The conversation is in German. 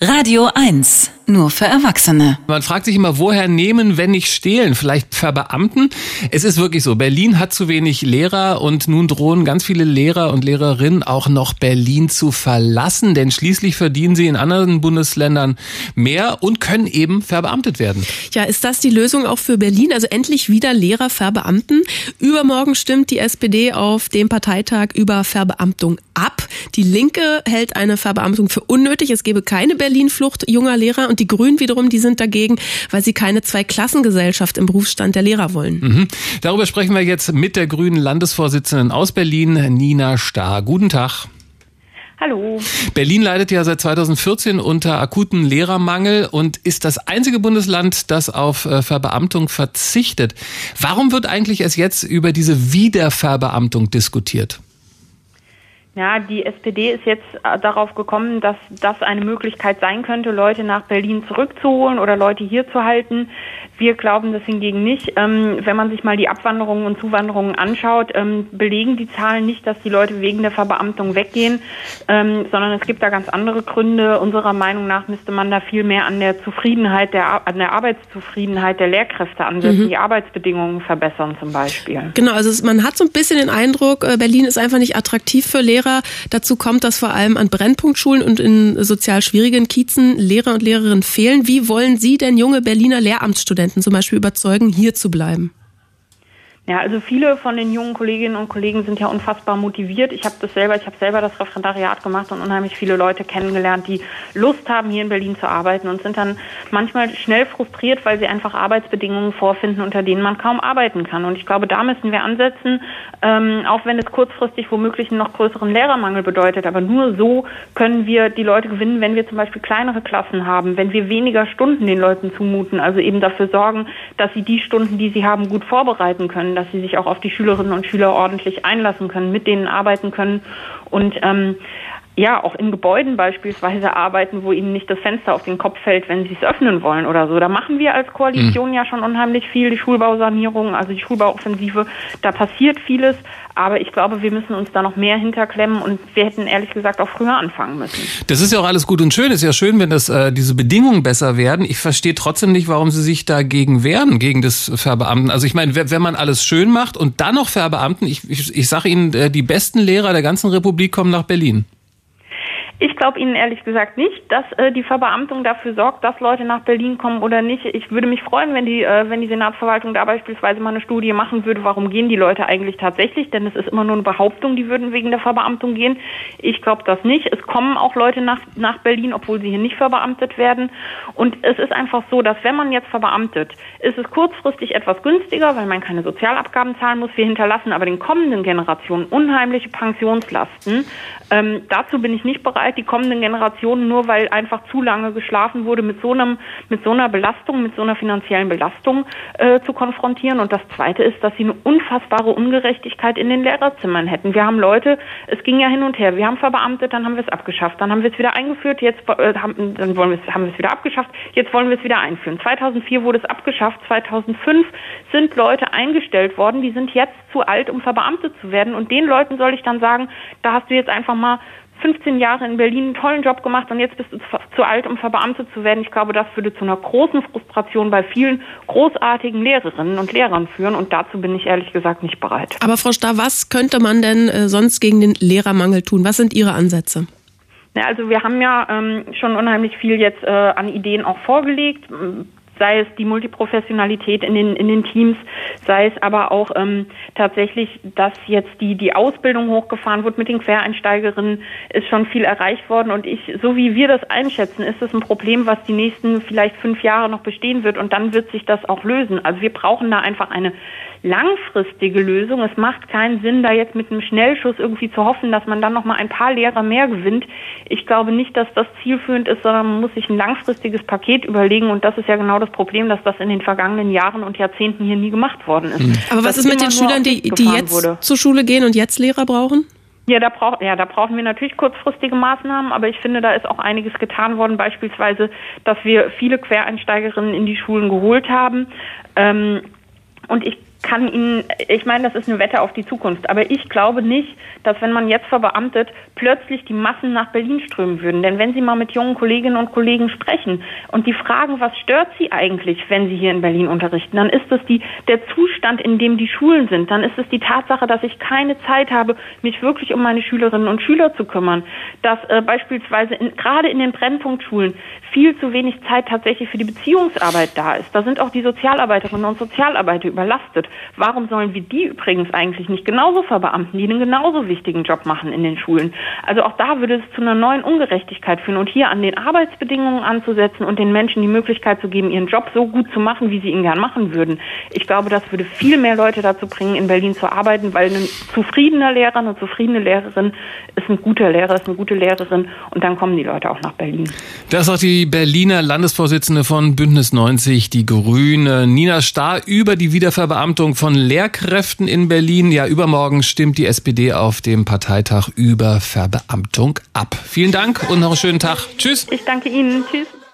Radio 1, nur für Erwachsene. Man fragt sich immer, woher nehmen, wenn nicht stehlen? Vielleicht verbeamten? Es ist wirklich so, Berlin hat zu wenig Lehrer und nun drohen ganz viele Lehrer und Lehrerinnen auch noch Berlin zu verlassen, denn schließlich verdienen sie in anderen Bundesländern mehr und können eben verbeamtet werden. Ja, ist das die Lösung auch für Berlin? Also endlich wieder Lehrer verbeamten? Übermorgen stimmt die SPD auf dem Parteitag über Verbeamtung ab. Die Linke hält eine Verbeamtung für unnötig. Es gebe keine Berlin-Flucht junger Lehrer. Und die Grünen wiederum, die sind dagegen, weil sie keine Zweiklassengesellschaft im Berufsstand der Lehrer wollen. Darüber sprechen wir jetzt mit der grünen Landesvorsitzenden aus Berlin, Nina Stahr. Guten Tag. Hallo. Berlin leidet ja seit 2014 unter akutem Lehrermangel und ist das einzige Bundesland, das auf Verbeamtung verzichtet. Warum wird eigentlich erst jetzt über diese Wiederverbeamtung diskutiert? Ja, die SPD ist jetzt darauf gekommen, dass das eine Möglichkeit sein könnte, Leute nach Berlin zurückzuholen oder Leute hier zu halten. Wir glauben das hingegen nicht. Wenn man sich mal die Abwanderungen und Zuwanderungen anschaut, belegen die Zahlen nicht, dass die Leute wegen der Verbeamtung weggehen, sondern es gibt da ganz andere Gründe. Unserer Meinung nach müsste man da viel mehr an der Zufriedenheit, an der Arbeitszufriedenheit der Lehrkräfte ansetzen, die Arbeitsbedingungen verbessern zum Beispiel. Genau, also man hat so ein bisschen den Eindruck, Berlin ist einfach nicht attraktiv für Lehrer. Dazu kommt, dass vor allem an Brennpunktschulen und in sozial schwierigen Kiezen Lehrer und Lehrerinnen fehlen. Wie wollen Sie denn junge Berliner Lehramtsstudenten zum Beispiel überzeugen, hier zu bleiben? Ja, also viele von den jungen Kolleginnen und Kollegen sind ja unfassbar motiviert. Ich habe selber das Referendariat gemacht und unheimlich viele Leute kennengelernt, die Lust haben, hier in Berlin zu arbeiten und sind dann manchmal schnell frustriert, weil sie einfach Arbeitsbedingungen vorfinden, unter denen man kaum arbeiten kann. Und ich glaube, da müssen wir ansetzen, auch wenn es kurzfristig womöglich einen noch größeren Lehrermangel bedeutet. Aber nur so können wir die Leute gewinnen, wenn wir zum Beispiel kleinere Klassen haben, wenn wir weniger Stunden den Leuten zumuten, also eben dafür sorgen, dass sie die Stunden, die sie haben, gut vorbereiten können, dass sie sich auch auf die Schülerinnen und Schüler ordentlich einlassen können, mit denen arbeiten können und auch in Gebäuden beispielsweise arbeiten, wo ihnen nicht das Fenster auf den Kopf fällt, wenn sie es öffnen wollen oder so. Da machen wir als Koalition ja schon unheimlich viel, die Schulbausanierung, also die Schulbauoffensive, da passiert vieles, aber ich glaube, wir müssen uns da noch mehr hinterklemmen und wir hätten ehrlich gesagt auch früher anfangen müssen. Das ist ja auch alles gut und schön, ist ja schön, wenn diese Bedingungen besser werden. Ich verstehe trotzdem nicht, warum Sie sich dagegen wehren, gegen das Verbeamten. Also ich meine, wenn man alles schön macht und dann noch verbeamten, ich sage Ihnen, die besten Lehrer der ganzen Republik kommen nach Berlin. Ich glaube Ihnen ehrlich gesagt nicht, dass die Verbeamtung dafür sorgt, dass Leute nach Berlin kommen oder nicht. Ich würde mich freuen, wenn die Senatsverwaltung da beispielsweise mal eine Studie machen würde, warum gehen die Leute eigentlich tatsächlich, denn es ist immer nur eine Behauptung, die würden wegen der Verbeamtung gehen. Ich glaube das nicht. Es kommen auch Leute nach Berlin, obwohl sie hier nicht verbeamtet werden. Und es ist einfach so, dass wenn man jetzt verbeamtet, ist es kurzfristig etwas günstiger, weil man keine Sozialabgaben zahlen muss. Wir hinterlassen aber den kommenden Generationen unheimliche Pensionslasten. Dazu bin ich nicht bereit, die kommenden Generationen, nur weil einfach zu lange geschlafen wurde, mit so einer Belastung, mit so einer finanziellen Belastung zu konfrontieren. Und das Zweite ist, dass sie eine unfassbare Ungerechtigkeit in den Lehrerzimmern hätten. Wir haben Leute, es ging ja hin und her, wir haben verbeamtet, dann haben wir es abgeschafft, dann haben wir es wieder eingeführt, haben wir es wieder abgeschafft, jetzt wollen wir es wieder einführen. 2004 wurde es abgeschafft, 2005 sind Leute eingestellt worden, die sind jetzt zu alt, um verbeamtet zu werden. Und den Leuten soll ich dann sagen, da hast du jetzt einfach mal 15 Jahre in Berlin einen tollen Job gemacht und jetzt bist du zu alt, um verbeamtet zu werden. Ich glaube, das würde zu einer großen Frustration bei vielen großartigen Lehrerinnen und Lehrern führen und dazu bin ich ehrlich gesagt nicht bereit. Aber Frau Stahr, was könnte man denn sonst gegen den Lehrermangel tun? Was sind Ihre Ansätze? Ja, also wir haben ja schon unheimlich viel jetzt an Ideen auch vorgelegt, sei es die Multiprofessionalität in den Teams, sei es aber auch tatsächlich, dass jetzt die Ausbildung hochgefahren wird mit den Quereinsteigerinnen, ist schon viel erreicht worden und so wie wir das einschätzen, ist das ein Problem, was die nächsten vielleicht 5 Jahre noch bestehen wird und dann wird sich das auch lösen. Also wir brauchen da einfach eine langfristige Lösung. Es macht keinen Sinn, da jetzt mit einem Schnellschuss irgendwie zu hoffen, dass man dann noch mal ein paar Lehrer mehr gewinnt. Ich glaube nicht, dass das zielführend ist, sondern man muss sich ein langfristiges Paket überlegen und das ist ja genau das Problem, dass das in den vergangenen Jahren und Jahrzehnten hier nie gemacht worden ist. Aber was ist mit den Schülern, die jetzt zur Schule gehen und jetzt Lehrer brauchen? Ja, da brauchen wir natürlich kurzfristige Maßnahmen, aber ich finde, da ist auch einiges getan worden, beispielsweise, dass wir viele Quereinsteigerinnen in die Schulen geholt haben. Und ich kann Ihnen, ich meine, das ist eine Wette auf die Zukunft, aber ich glaube nicht, dass wenn man jetzt verbeamtet, plötzlich die Massen nach Berlin strömen würden. Denn wenn Sie mal mit jungen Kolleginnen und Kollegen sprechen und die fragen, was stört Sie eigentlich, wenn Sie hier in Berlin unterrichten, dann ist es der Zustand, in dem die Schulen sind. Dann ist es die Tatsache, dass ich keine Zeit habe, mich wirklich um meine Schülerinnen und Schüler zu kümmern. Dass beispielsweise gerade in den Brennpunktschulen viel zu wenig Zeit tatsächlich für die Beziehungsarbeit da ist. Da sind auch die Sozialarbeiterinnen und Sozialarbeiter überlastet. Warum sollen wir die übrigens eigentlich nicht genauso verbeamten, die einen genauso wichtigen Job machen in den Schulen? Also auch da würde es zu einer neuen Ungerechtigkeit führen. Und hier an den Arbeitsbedingungen anzusetzen und den Menschen die Möglichkeit zu geben, ihren Job so gut zu machen, wie sie ihn gern machen würden. Ich glaube, das würde viel mehr Leute dazu bringen, in Berlin zu arbeiten, weil ein zufriedener Lehrer, eine zufriedene Lehrerin ist ein guter Lehrer, ist eine gute Lehrerin und dann kommen die Leute auch nach Berlin. Das ist auch die Berliner Landesvorsitzende von Bündnis 90, die Grüne, Nina Stahr, über die Wiederverbeamtung von Lehrkräften in Berlin. Ja, übermorgen stimmt die SPD auf dem Parteitag über Verbeamtung ab. Vielen Dank und noch einen schönen Tag. Tschüss. Ich danke Ihnen. Tschüss.